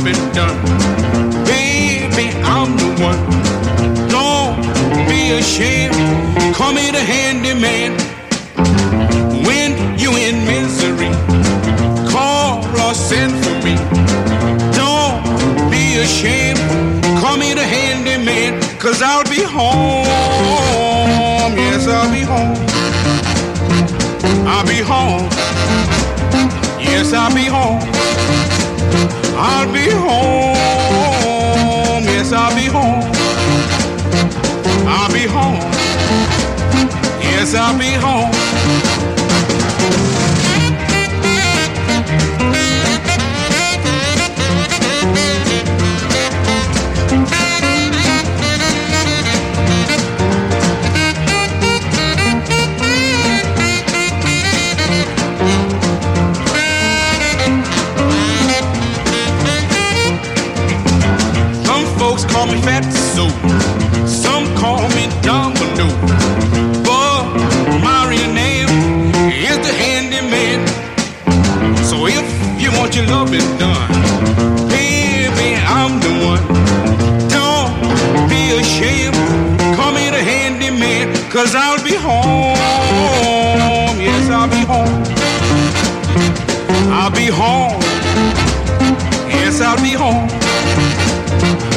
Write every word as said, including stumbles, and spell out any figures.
loving done. Baby, I'm the one. Don't be ashamed. Call me the handyman. When you in misery, call or send for me. Don't be ashamed. Call me the handyman, 'cause I'll be home. Yes, I'll be home. I'll be home. Yes, I'll be home. I'll be home. Yes, I'll be home. I'll be home. Yes, I'll be home. Call me Fatso, some call me Domino, but my real name is the handyman. So if you want your loving done, baby, I'm the one. Don't be ashamed, call me the handyman, 'cause I'll be home. Yes, I'll be home. I'll be home. Yes, I'll be home.